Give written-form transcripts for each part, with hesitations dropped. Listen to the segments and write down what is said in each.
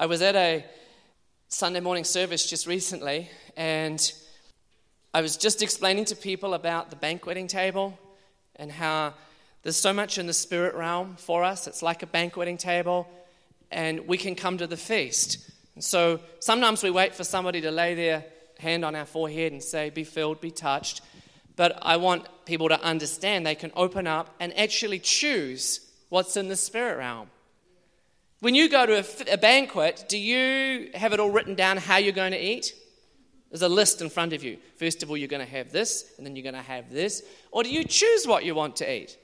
I was at a Sunday morning service just recently, and I was just explaining to people about the banqueting table and how there's so much in the spirit realm for us. It's like a banqueting table, and we can come to the feast. And so sometimes we wait for somebody to lay their hand on our forehead and say, be filled, be touched. But I want people to understand they can open up and actually choose what's in the spirit realm. When you go to a banquet, do you have it all written down how you're going to eat? There's a list in front of you. First of all, you're going to have this, and then you're going to have this. Or do you choose what you want to eat?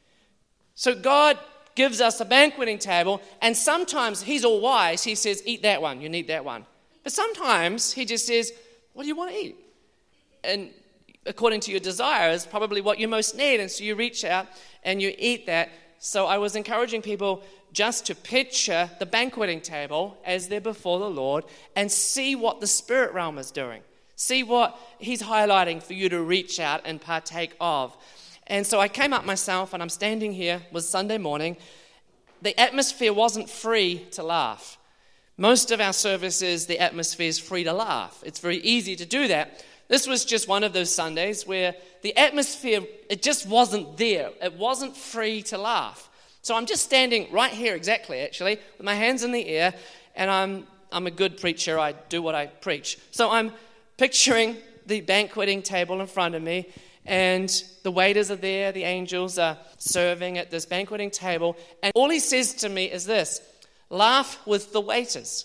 So God gives us a banqueting table, and sometimes he's all wise. He says, eat that one, you need that one. But sometimes he just says, what do you want to eat? And according to your desires, probably what you most need. And so you reach out and you eat that. So I was encouraging people just to picture the banqueting table as they're before the Lord and see what the spirit realm is doing. See what he's highlighting for you to reach out and partake of. And so I came up myself, and I'm standing here. It was Sunday morning. The atmosphere wasn't free to laugh. Most of our services, the atmosphere is free to laugh. It's very easy to do that. This was just one of those Sundays where the atmosphere, it just wasn't there. It wasn't free to laugh. So I'm just standing right here exactly, actually, with my hands in the air, and I'm a good preacher. I do what I preach. So I'm picturing the banqueting table in front of me, and the waiters are there, the angels are serving at this banqueting table, and all he says to me is this: laugh with the waiters.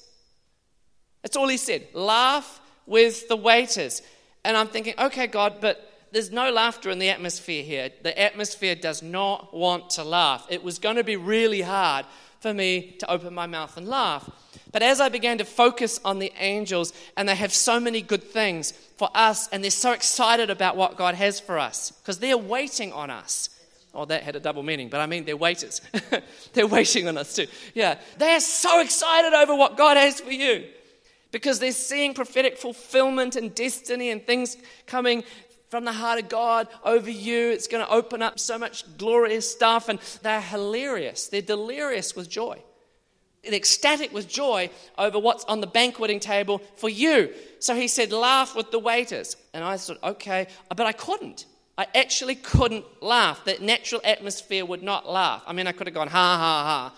That's all he said. Laugh with the waiters. And I'm thinking, okay, God, but there's no laughter in the atmosphere here. The atmosphere does not want to laugh. It was going to be really hard for me to open my mouth and laugh. But as I began to focus on the angels, and they have so many good things for us, and they're so excited about what God has for us, because they're waiting on us. Oh, that had a double meaning, but I mean they're waiters. They're waiting on us too. Yeah, they're so excited over what God has for you, because they're seeing prophetic fulfillment and destiny and things coming from the heart of God over you. It's going to open up so much glorious stuff, and they're hilarious. They're delirious with joy. They're ecstatic with joy over what's on the banqueting table for you. So he said, laugh with the waiters. And I thought, okay, but I couldn't. I actually couldn't laugh. That natural atmosphere would not laugh. I mean, I could have gone, ha, ha, ha.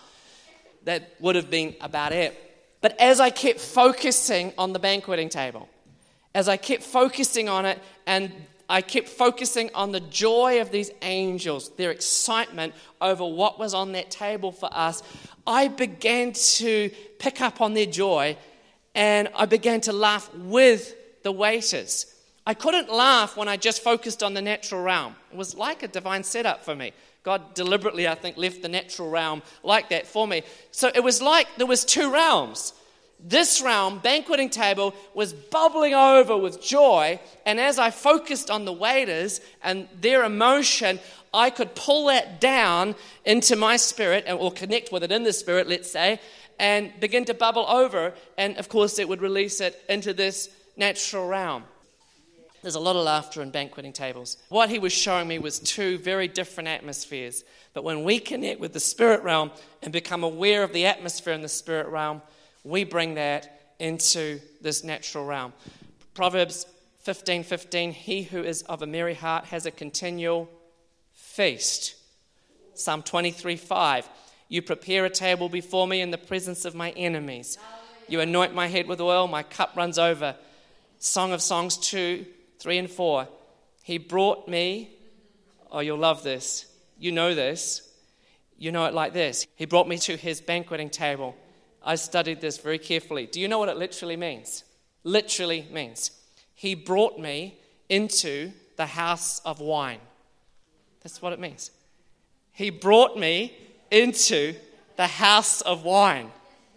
That would have been about it. But as I kept focusing on the banqueting table, as I kept focusing on it, and I kept focusing on the joy of these angels, their excitement over what was on that table for us, I began to pick up on their joy, and I began to laugh with the waiters. I couldn't laugh when I just focused on the natural realm. It was like a divine setup for me. God deliberately, I think, left the natural realm like that for me. So it was like there was two realms. This realm, banqueting table, was bubbling over with joy, and as I focused on the waiters and their emotion, I could pull that down into my spirit, or connect with it in the spirit, let's say, and begin to bubble over, and of course it would release it into this natural realm. There's a lot of laughter in banqueting tables. What he was showing me was two very different atmospheres. But when we connect with the spirit realm and become aware of the atmosphere in the spirit realm, we bring that into this natural realm. Proverbs 15:15, he who is of a merry heart has a continual feast. Psalm 23:5, you prepare a table before me in the presence of my enemies. You anoint my head with oil, my cup runs over. Song of Songs 2:3 and 4, he brought me, oh, you'll love this, you know this, you know it like this, he brought me to his banqueting table. I studied this very carefully. Do you know what it literally means? Literally means, he brought me into the house of wine. That's what it means. He brought me into the house of wine.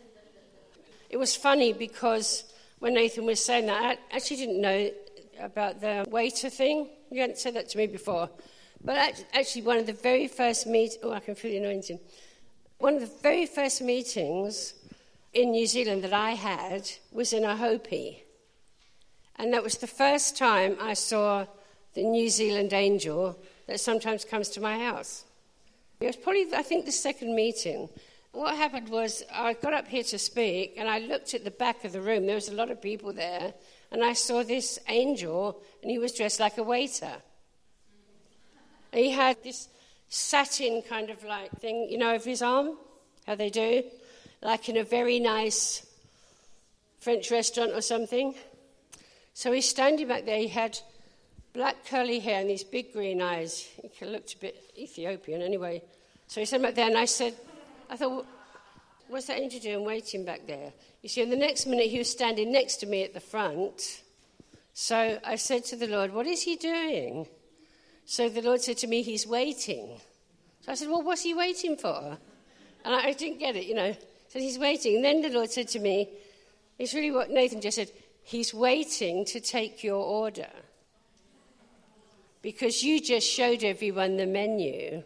It was funny because when Nathan was saying that, I actually didn't know about the waiter thing. You hadn't said that to me before. But actually one of the very first meetings, I can feel the anointing. One of the very first meetings in New Zealand that I had was in a Hopi. And that was the first time I saw the New Zealand angel that sometimes comes to my house. It was probably, I think, the second meeting what happened was I got up here to speak, and I looked at the back of the room. There was a lot of people there, and I saw this angel, and he was dressed like a waiter. And he had this satin kind of like thing, over his arm, how they do, like in a very nice French restaurant or something. So he's standing back there. He had black curly hair and these big green eyes. He looked a bit Ethiopian anyway. So he stood back there, and I thought, what's that angel doing waiting back there? You see, and the next minute he was standing next to me at the front. So I said to the Lord, what is he doing? So the Lord said to me, he's waiting. So I said, well, what's he waiting for? And I didn't get it, So he's waiting. And then the Lord said to me, it's really what Nathan just said, he's waiting to take your order. Because you just showed everyone the menu.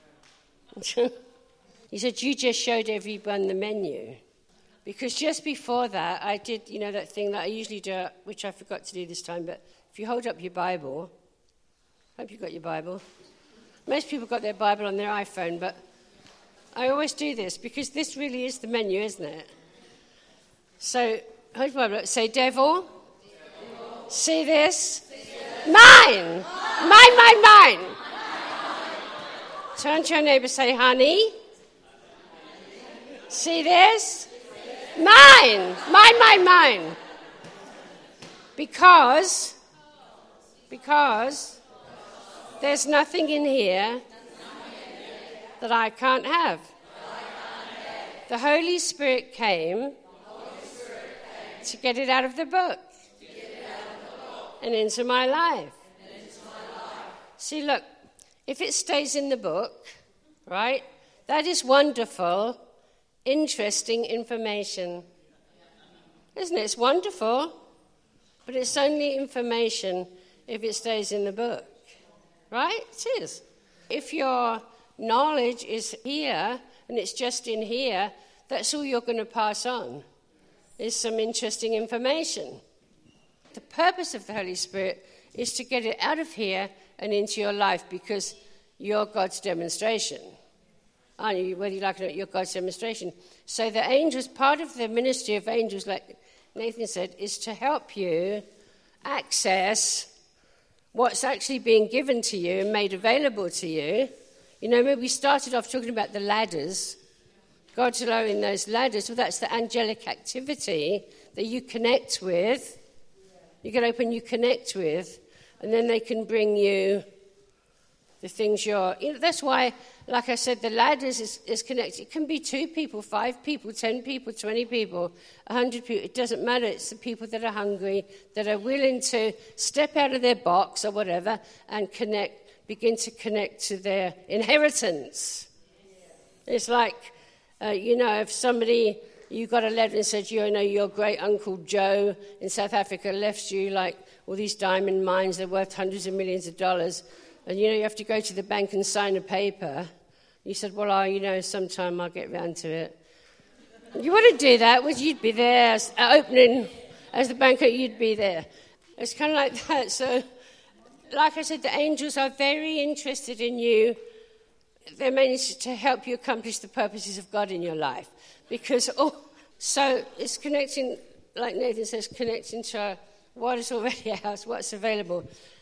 He said, you just showed everyone the menu. Because just before that, I did, that thing that I usually do, which I forgot to do this time, but if you hold up your Bible, I hope you got your Bible. Most people got their Bible on their iPhone, but I always do this because this really is the menu, isn't it? So, hold your Bible up. Say, devil, see this? Mine! Mine! Turn to your neighbour, say, honey, see this? Mine! Mine! Because there's nothing in here that I can't have. The Holy Spirit came to get it out of the book and into my life. See, look, if it stays in the book, right, that is wonderful, interesting information. Isn't it? It's wonderful, but it's only information if it stays in the book. Right? It is. If your knowledge is here and it's just in here, that's all you're going to pass on, is some interesting information. The purpose of the Holy Spirit is to get it out of here and into your life because you're God's demonstration. Aren't you? Whether you like it or not, you're God's demonstration. So the angels, part of the ministry of angels, like Nathan said, is to help you access what's actually being given to you and made available to you. Maybe we started off talking about the ladders. God's allowing those ladders. Well, that's the angelic activity that you connect with. You get open, you connect with, and then they can bring you the things that's why, like I said, the ladders is connected. It can be 2 people, 5 people, 10 people, 20 people, 100 people. It doesn't matter. It's the people that are hungry, that are willing to step out of their box or whatever and begin to connect to their inheritance. It's like, if somebody, you got a letter and said, your great Uncle Joe in South Africa left you like all these diamond mines, they're worth hundreds of millions of dollars. And, you have to go to the bank and sign a paper. You said, well, sometime I'll get round to it. You wouldn't do that. You'd be there opening as the banker, you'd be there. It's kind of like that. So, like I said, the angels are very interested in you. They're mainly to help you accomplish the purposes of God in your life. So it's connecting, like Nathan says, connecting to what is already ours, what's available.